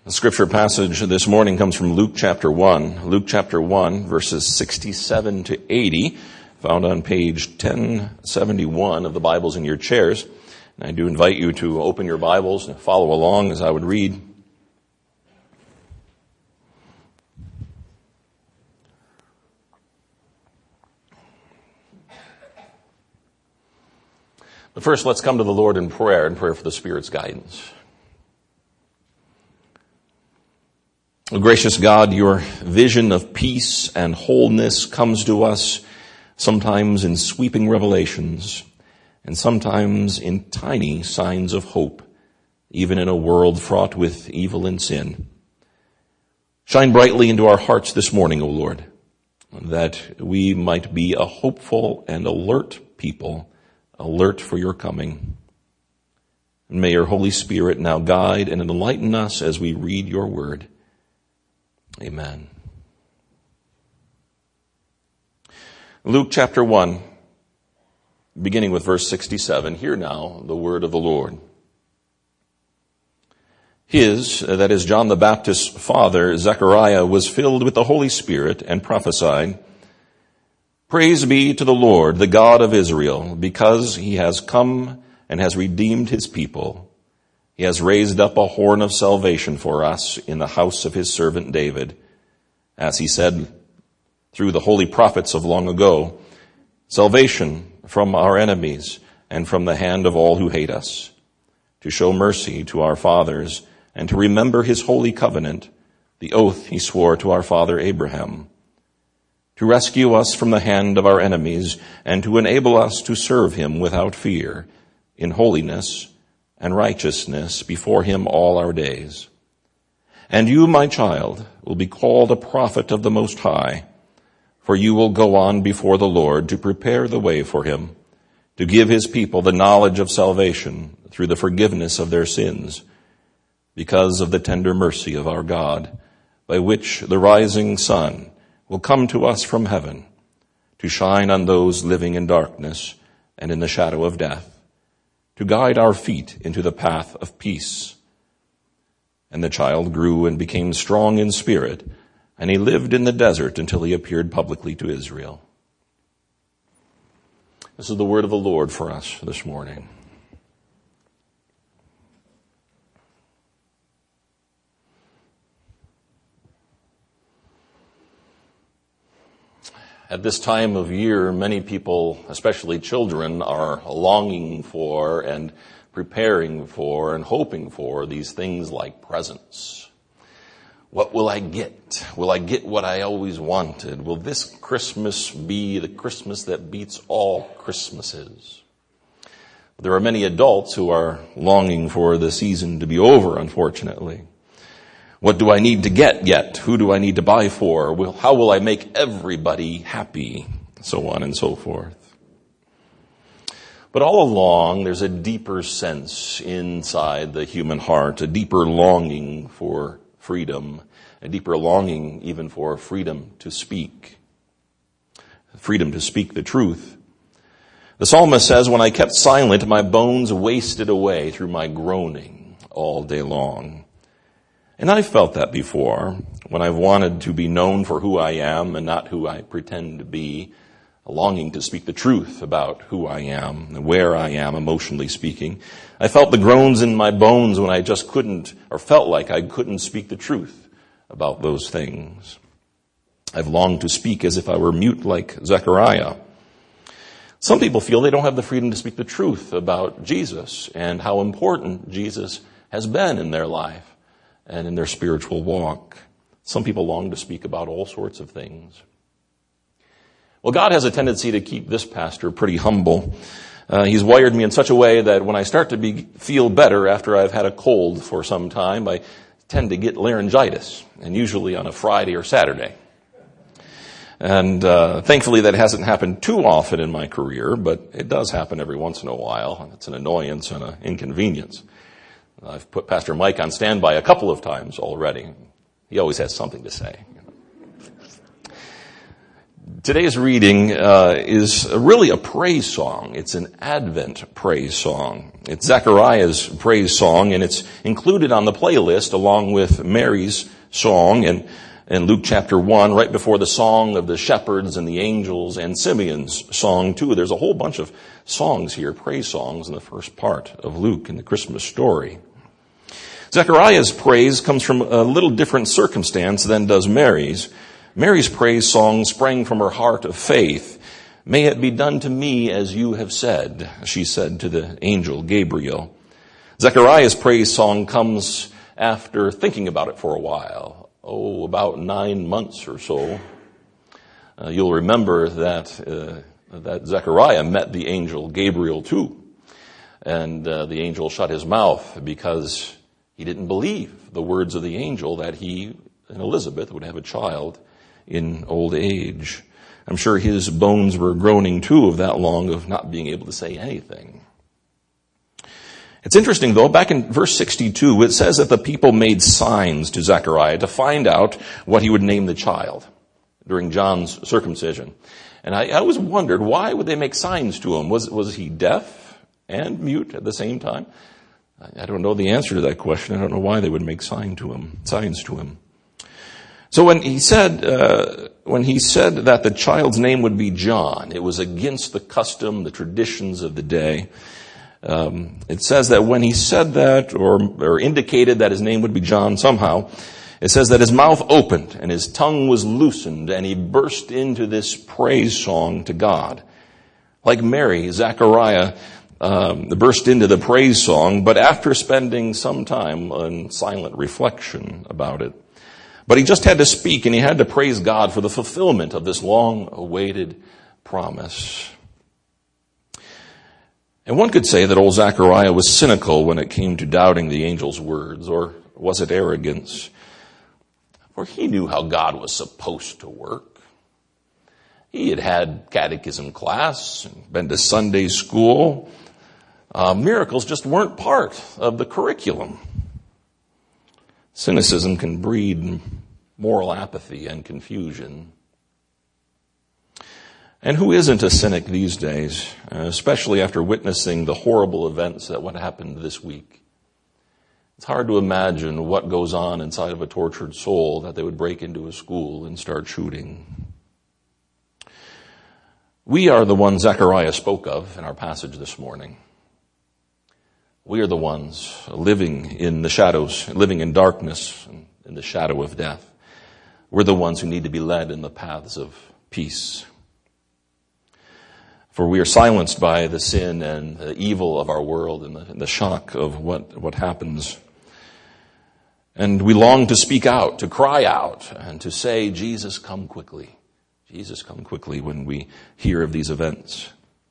The scripture passage this morning comes from Luke chapter 1. Luke chapter 1, verses 67 to 80, found on page 1071 of the Bibles in your chairs. And I do invite you to open your Bibles and follow along as I would read. But first, let's come to the Lord in prayer and prayer for the Spirit's guidance. Oh, gracious God, your vision of peace and wholeness comes to us sometimes in sweeping revelations and sometimes in tiny signs of hope, even in a world fraught with evil and sin. Shine brightly into our hearts this morning, O Lord, that we might be a hopeful and alert people, alert for your coming. And may your Holy Spirit now guide and enlighten us as we read your word. Amen. Luke chapter 1, beginning with verse 67. Hear now the word of the Lord. That is John the Baptist's father, Zechariah, was filled with the Holy Spirit and prophesied, "Praise be to the Lord, the God of Israel, because he has come and has redeemed his people. He has raised up a horn of salvation for us in the house of his servant David, as he said through the holy prophets of long ago, salvation from our enemies and from the hand of all who hate us, to show mercy to our fathers and to remember his holy covenant, the oath he swore to our father Abraham, to rescue us from the hand of our enemies and to enable us to serve him without fear, in holiness and righteousness before him all our days. And you, my child, will be called a prophet of the Most High, for you will go on before the Lord to prepare the way for him, to give his people the knowledge of salvation through the forgiveness of their sins, because of the tender mercy of our God, by which the rising sun will come to us from heaven, to shine on those living in darkness and in the shadow of death, to guide our feet into the path of peace." And the child grew and became strong in spirit, and he lived in the desert until he appeared publicly to Israel. This is the word of the Lord for us this morning. At this time of year, many people, especially children, are longing for and preparing for and hoping for these things like presents. What will I get? Will I get what I always wanted? Will this Christmas be the Christmas that beats all Christmases? There are many adults who are longing for the season to be over, unfortunately. What do I need to get yet? Who do I need to buy for? How will I make everybody happy? So on and so forth. But all along, there's a deeper sense inside the human heart, a deeper longing for freedom, a deeper longing even for freedom to speak the truth. The psalmist says, "When I kept silent, my bones wasted away through my groaning all day long." And I've felt that before, when I've wanted to be known for who I am and not who I pretend to be, a longing to speak the truth about who I am and where I am, emotionally speaking. I felt the groans in my bones when I just couldn't, or felt like I couldn't speak the truth about those things. I've longed to speak as if I were mute like Zechariah. Some people feel they don't have the freedom to speak the truth about Jesus and how important Jesus has been in their life and in their spiritual walk. Some people long to speak about all sorts of things. Well, God has a tendency to keep this pastor pretty humble. He's wired me in such a way that when I start to feel better after I've had a cold for some time, I tend to get laryngitis, and usually on a Friday or Saturday. And thankfully that hasn't happened too often in my career, but it does happen every once in a while. It's an annoyance and an inconvenience. I've put Pastor Mike on standby a couple of times already. He always has something to say. Today's reading is really a praise song. It's an Advent praise song. It's Zechariah's praise song, and it's included on the playlist along with Mary's song in Luke chapter 1, right before the song of the shepherds and the angels and Simeon's song too. There's a whole bunch of songs here, praise songs, in the first part of Luke in the Christmas story. Zechariah's praise comes from a little different circumstance than does Mary's. Mary's praise song sprang from her heart of faith. "May it be done to me as you have said," she said to the angel Gabriel. Zechariah's praise song comes after thinking about it for a while. About 9 months or so. You'll remember that Zechariah met the angel Gabriel too. And the angel shut his mouth because he didn't believe the words of the angel that he and Elizabeth would have a child in old age. I'm sure his bones were groaning too of that long of not being able to say anything. It's interesting though, back in verse 62, it says that the people made signs to Zechariah to find out what he would name the child during John's circumcision. And I always wondered, why would they make signs to him? Was he deaf and mute at the same time? I don't know the answer to that question. I don't know why they would make signs to him. So when he said that the child's name would be John, it was against the custom, the traditions of the day. It says that when he said that or indicated that his name would be John somehow, it says that his mouth opened and his tongue was loosened and he burst into this praise song to God. Like Mary, Zechariah burst into the praise song, but after spending some time in silent reflection about it. But he just had to speak and he had to praise God for the fulfillment of this long-awaited promise. And one could say that old Zechariah was cynical when it came to doubting the angel's words, or was it arrogance? For he knew how God was supposed to work. He had had catechism class, and been to Sunday school. Miracles just weren't part of the curriculum. Cynicism can breed moral apathy and confusion. And who isn't a cynic these days, especially after witnessing the horrible events that what happened this week? It's hard to imagine what goes on inside of a tortured soul that they would break into a school and start shooting. We are the ones Zechariah spoke of in our passage this morning. We are the ones living in the shadows, living in darkness, in the shadow of death. We're the ones who need to be led in the paths of peace. For we are silenced by the sin and the evil of our world and the shock of what happens. And we long to speak out, to cry out, and to say, "Jesus, come quickly. Jesus, come quickly," when we hear of these events.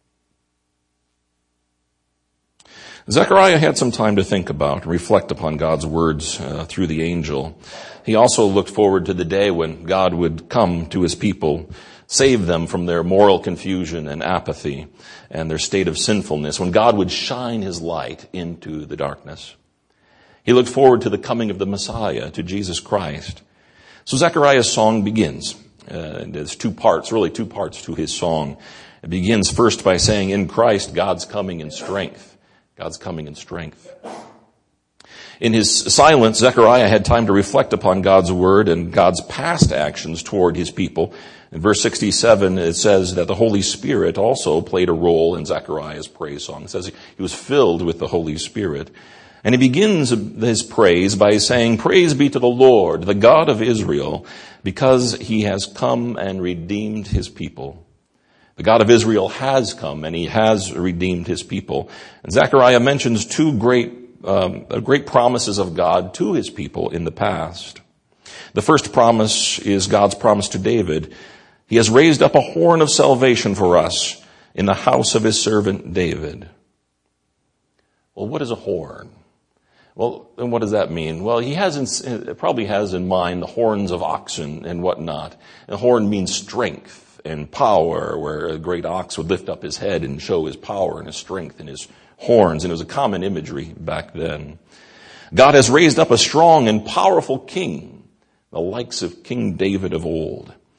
Zechariah had some time to think about and reflect upon God's words through the angel. He also looked forward to the day when God would come to his people, save them from their moral confusion and apathy and their state of sinfulness, when God would shine his light into the darkness. He looked forward to the coming of the Messiah, to Jesus Christ. So Zechariah's song begins. There's two parts to his song. It begins first by saying, "In Christ, God's coming in strength." God's coming in strength. In his silence, Zechariah had time to reflect upon God's word and God's past actions toward his people. In verse 67, it says that the Holy Spirit also played a role in Zechariah's praise song. It says he was filled with the Holy Spirit. And he begins his praise by saying, "Praise be to the Lord, the God of Israel, because he has come and redeemed his people." The God of Israel has come and he has redeemed his people. And Zechariah mentions two great promises of God to his people in the past. The first promise is God's promise to David. He has raised up a horn of salvation for us in the house of his servant David. Well, what is a horn? Well, and what does that mean? Well, he probably has in mind the horns of oxen and whatnot. A horn means strength and power, where a great ox would lift up his head and show his power and his strength and his horns. And it was a common imagery back then. God has raised up a strong and powerful king, the likes of King David of old.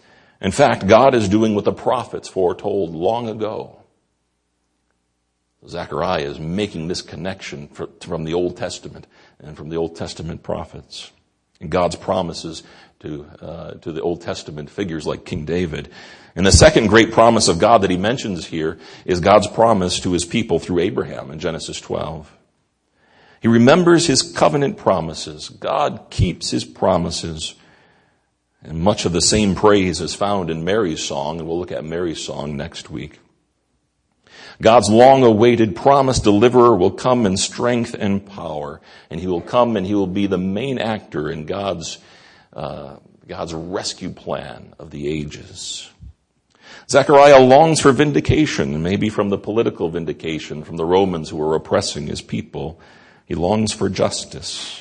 In fact, God is doing what the prophets foretold long ago. Zechariah is making this connection from the Old Testament and from the Old Testament prophets. And God's promises to the Old Testament figures like King David. And the second great promise of God that he mentions here is God's promise to his people through Abraham in Genesis 12. He remembers his covenant promises. God keeps his promises. And much of the same praise is found in Mary's song, and we'll look at Mary's song next week. God's long-awaited promised deliverer will come in strength and power, and he will come and he will be the main actor in God's rescue plan of the ages. Zechariah longs for vindication, maybe from the political vindication from the Romans who were oppressing his people. He longs for justice.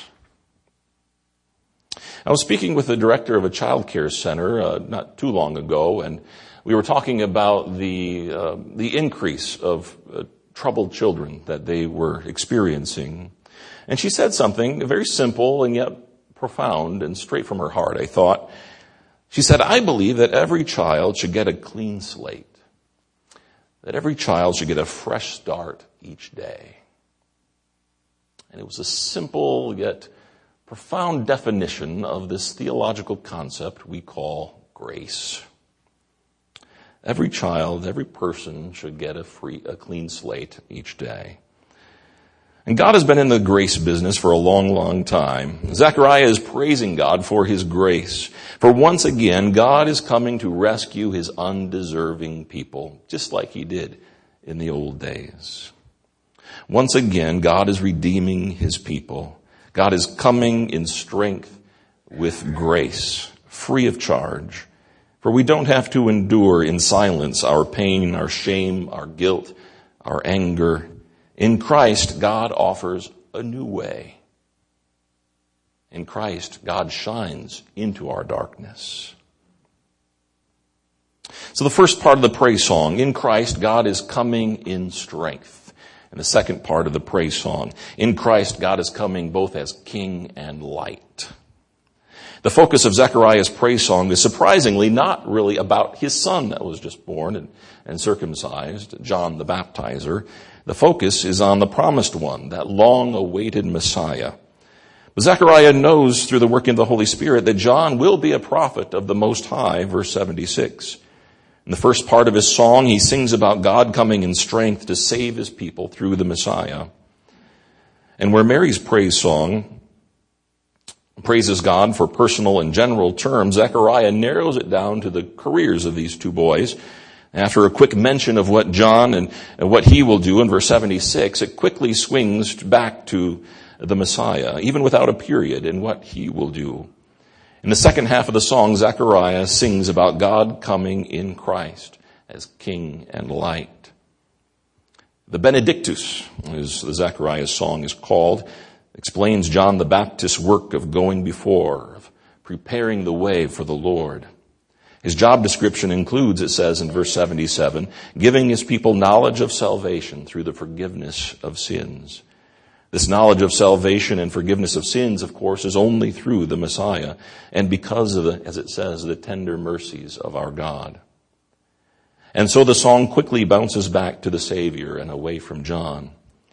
I was speaking with the director of a child care center not too long ago, and we were talking about the increase of troubled children that they were experiencing. And she said something very simple and yet profound and straight from her heart, I thought. She said, I believe that every child should get a clean slate, that every child should get a fresh start each day. And it was a simple yet profound definition of this theological concept we call grace. Every child, every person should get a clean slate each day. And God has been in the grace business for a long, long time. Zechariah is praising God for his grace. For once again, God is coming to rescue his undeserving people, just like he did in the old days. Once again, God is redeeming his people. God is coming in strength with grace, free of charge. For we don't have to endure in silence our pain, our shame, our guilt, our anger. In Christ, God offers a new way. In Christ, God shines into our darkness. So the first part of the praise song, in Christ, God is coming in strength. And the second part of the praise song, in Christ, God is coming both as King and Light. The focus of Zechariah's praise song is surprisingly not really about his son that was just born and circumcised, John the Baptizer. The focus is on the promised one, that long-awaited Messiah. But Zechariah knows through the working of the Holy Spirit that John will be a prophet of the Most High, verse 76. In the first part of his song, he sings about God coming in strength to save his people through the Messiah. And where Mary's praise song praises God for personal and general terms, Zechariah narrows it down to the careers of these two boys. After a quick mention of what John and what he will do in verse 76, it quickly swings back to the Messiah, even without a period, in what he will do. In the second half of the song, Zechariah sings about God coming in Christ as King and Light. The Benedictus, as the Zechariah song is called, explains John the Baptist's work of going before, of preparing the way for the Lord. His job description includes, it says in verse 77, giving his people knowledge of salvation through the forgiveness of sins. This knowledge of salvation and forgiveness of sins, of course, is only through the Messiah and because of as it says, the tender mercies of our God. And so the song quickly bounces back to the Savior and away from John.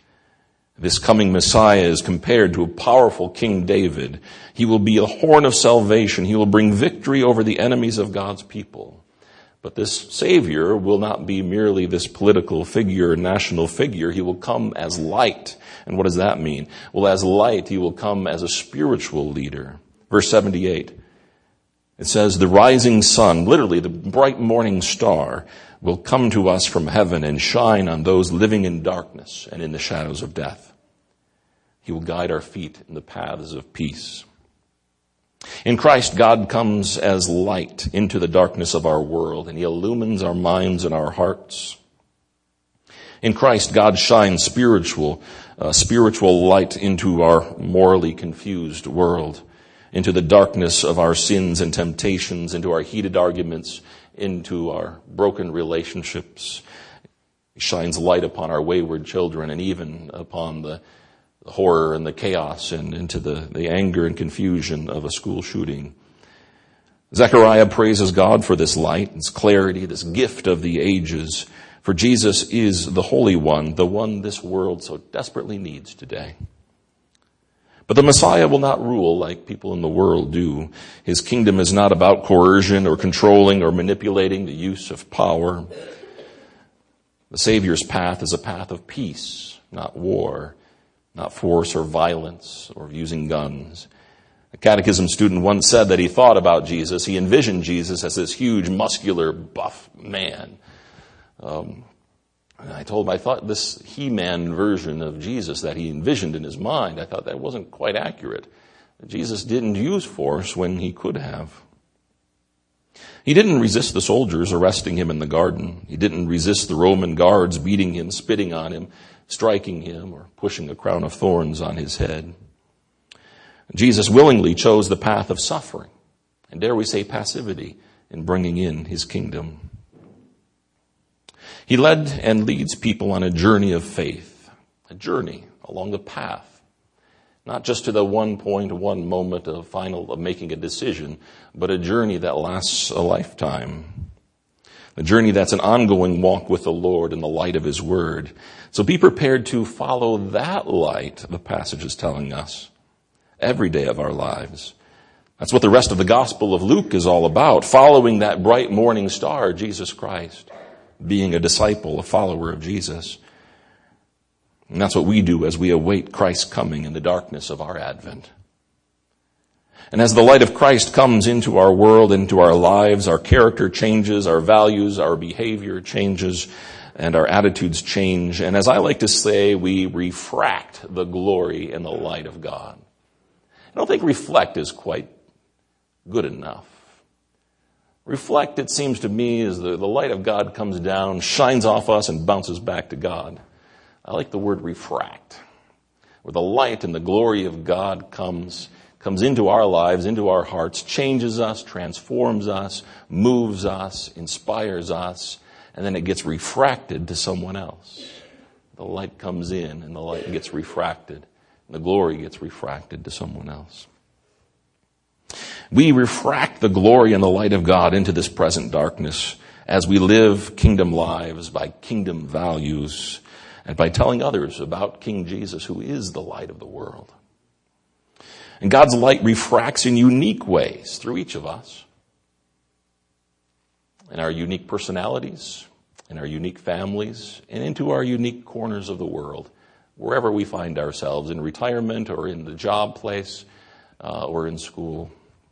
This coming Messiah is compared to a powerful King David. He will be a horn of salvation. He will bring victory over the enemies of God's people. But this Savior will not be merely this political figure, national figure. He will come as light. And what does that mean? Well, as light, he will come as a spiritual leader. Verse 78, it says, the rising sun, literally the bright morning star, will come to us from heaven and shine on those living in darkness and in the shadows of death. He will guide our feet in the paths of peace. In Christ, God comes as light into the darkness of our world, and he illumines our minds and our hearts. In Christ, God shines spiritual light into our morally confused world, into the darkness of our sins and temptations, into our heated arguments, into our broken relationships. He shines light upon our wayward children and even upon the horror and the chaos and into the anger and confusion of a school shooting. Zechariah praises God for this light, this clarity, this gift of the ages. For Jesus is the Holy One, the one this world so desperately needs today. But the Messiah will not rule like people in the world do. His kingdom is not about coercion or controlling or manipulating the use of power. The Savior's path is a path of peace, not war, not force or violence or using guns. A catechism student once said that he thought about Jesus. He envisioned Jesus as this huge, muscular, buff man. And I told him I thought this He-Man version of Jesus that he envisioned in his mind, I thought that wasn't quite accurate. Jesus didn't use force when he could have. He didn't resist the soldiers arresting him in the garden. He didn't resist the Roman guards beating him, spitting on him, striking him, or pushing a crown of thorns on his head. Jesus willingly chose the path of suffering, and dare we say passivity, in bringing in his kingdom. He led and leads people on a journey of faith, a journey along the path, not just to the one point, one moment of making a decision, but a journey that lasts a lifetime. A journey that's an ongoing walk with the Lord in the light of his word. So be prepared to follow that light, the passage is telling us, every day of our lives. That's what the rest of the Gospel of Luke is all about, following that bright morning star, Jesus Christ, being a disciple, a follower of Jesus. And that's what we do as we await Christ's coming in the darkness of our Advent. And as the light of Christ comes into our world, into our lives, our character changes, our values, our behavior changes, and our attitudes change. And as I like to say, we refract the glory and the light of God. I don't think reflect is quite good enough. Reflect, it seems to me, is the light of God comes down, shines off us, and bounces back to God. I like the word refract, where the light and the glory of God comes into our lives, into our hearts, changes us, transforms us, moves us, inspires us, and then it gets refracted to someone else. The light comes in, and the light gets refracted, and the glory gets refracted to someone else. We refract the glory and the light of God into this present darkness as we live kingdom lives by kingdom values and by telling others about King Jesus, who is the light of the world. And God's light refracts in unique ways through each of us, in our unique personalities, in our unique families, and into our unique corners of the world, wherever we find ourselves, in retirement or in the job place or in school.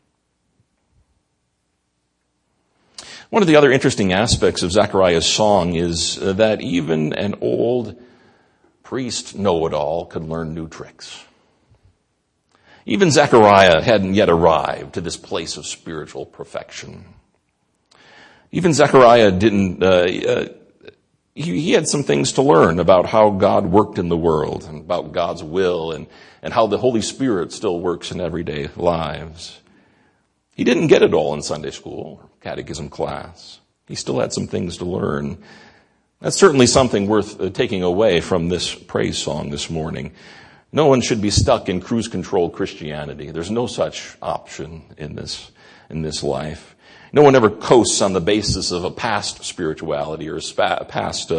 One of the other interesting aspects of Zechariah's song is that even an old priest know-it-all could learn new tricks. Even Zechariah hadn't yet arrived to this place of spiritual perfection. Even Zechariah didn't, he had some things to learn about how God worked in the world and about God's will and how the Holy Spirit still works in everyday lives. He didn't get it all in Sunday school or catechism class. He still had some things to learn. That's certainly something worth taking away from this praise song this morning. No one should be stuck in cruise control Christianity. There's no such option in this life. No one ever coasts on the basis of a past spirituality or a past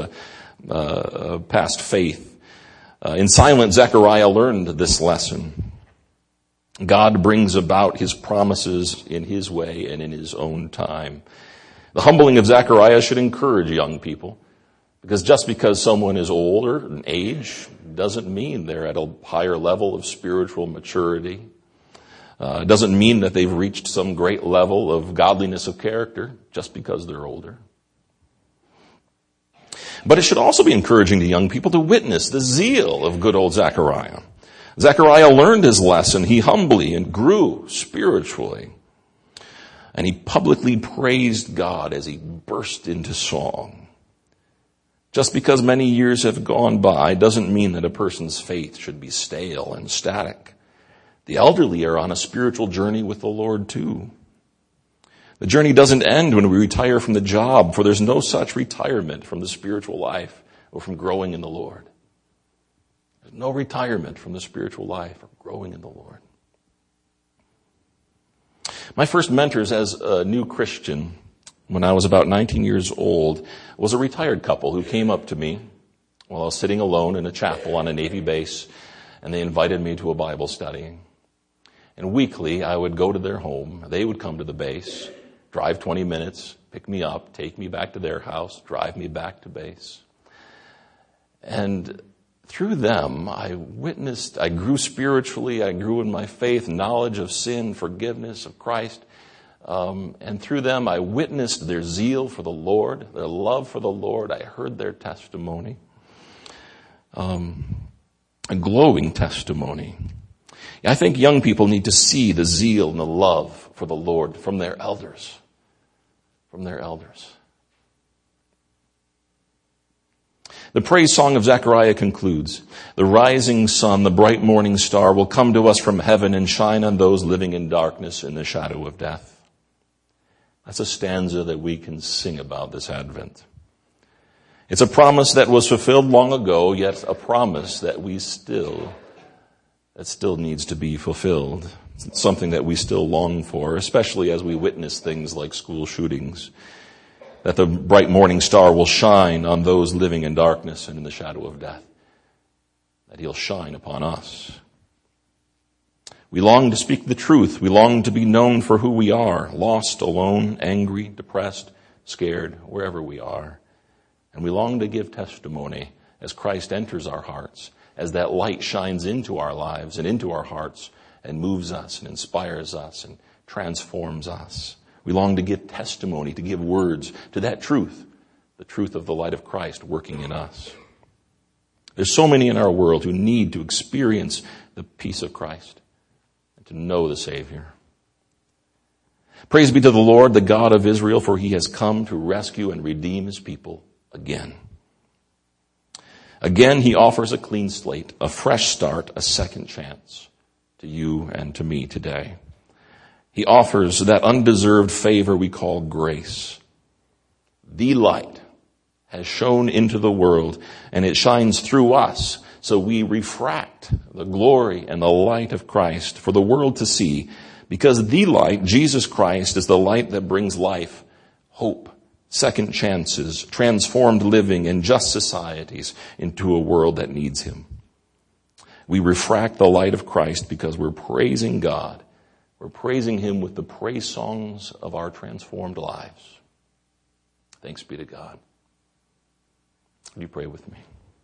faith. In silence, Zechariah learned this lesson. God brings about his promises in his way and in his own time. The humbling of Zechariah should encourage young people, because just because someone is older in age doesn't mean they're at a higher level of spiritual maturity. It doesn't mean that they've reached some great level of godliness of character just because they're older. But it should also be encouraging to young people to witness the zeal of good old Zechariah. Zechariah learned his lesson. He humbly and grew spiritually. And he publicly praised God as he burst into song. Just because many years have gone by doesn't mean that a person's faith should be stale and static. The elderly are on a spiritual journey with the Lord too. The journey doesn't end when we retire from the job, for there's no such retirement from the spiritual life or from growing in the Lord. There's no retirement from the spiritual life or growing in the Lord. My first mentors as a new Christian, when I was about 19 years old, was a retired couple who came up to me while I was sitting alone in a chapel on a Navy base, and they invited me to a Bible study. And weekly, I would go to their home. They would come to the base, drive 20 minutes, pick me up, take me back to their house, drive me back to base. And through them, I grew spiritually, I grew in my faith, knowledge of sin, forgiveness of Christ. And through them, I witnessed their zeal for the Lord, their love for the Lord. I heard their testimony, a glowing testimony. I think young people need to see the zeal and the love for the Lord from their elders. The praise song of Zechariah concludes, "The rising sun, the bright morning star, will come to us from heaven and shine on those living in darkness in the shadow of death." That's a stanza that we can sing about this Advent. It's a promise that was fulfilled long ago, yet a promise that still needs to be fulfilled. It's something that we still long for, especially as we witness things like school shootings. That the bright morning star will shine on those living in darkness and in the shadow of death. That he'll shine upon us. We long to speak the truth. We long to be known for who we are, lost, alone, angry, depressed, scared, wherever we are. And we long to give testimony as Christ enters our hearts, as that light shines into our lives and into our hearts and moves us and inspires us and transforms us. We long to give testimony, to give words to that truth, the truth of the light of Christ working in us. There's so many in our world who need to experience the peace of Christ and to know the Savior. Praise be to the Lord, the God of Israel, for he has come to rescue and redeem his people again. Again, he offers a clean slate, a fresh start, a second chance to you and to me today. He offers that undeserved favor we call grace. The light has shone into the world, and it shines through us, so we refract the glory and the light of Christ for the world to see, because the light, Jesus Christ, is the light that brings life, hope, second chances, transformed living, and just societies into a world that needs him. We refract the light of Christ because we're praising God. We're praising him with the praise songs of our transformed lives. Thanks be to God. Will you pray with me?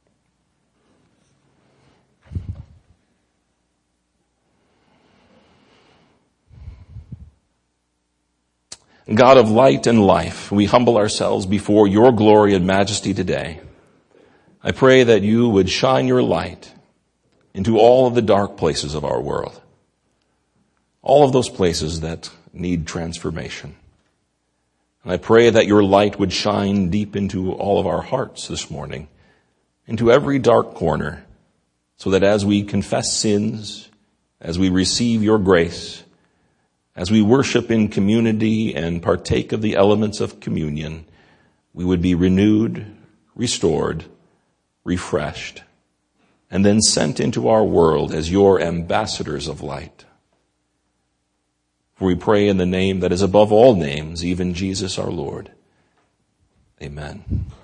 God of light and life, we humble ourselves before your glory and majesty today. I pray that you would shine your light into all of the dark places of our world. All of those places that need transformation. And I pray that your light would shine deep into all of our hearts this morning, into every dark corner, so that as we confess sins, as we receive your grace, as we worship in community and partake of the elements of communion, we would be renewed, restored, refreshed, and then sent into our world as your ambassadors of light. For we pray in the name that is above all names, even Jesus our Lord. Amen.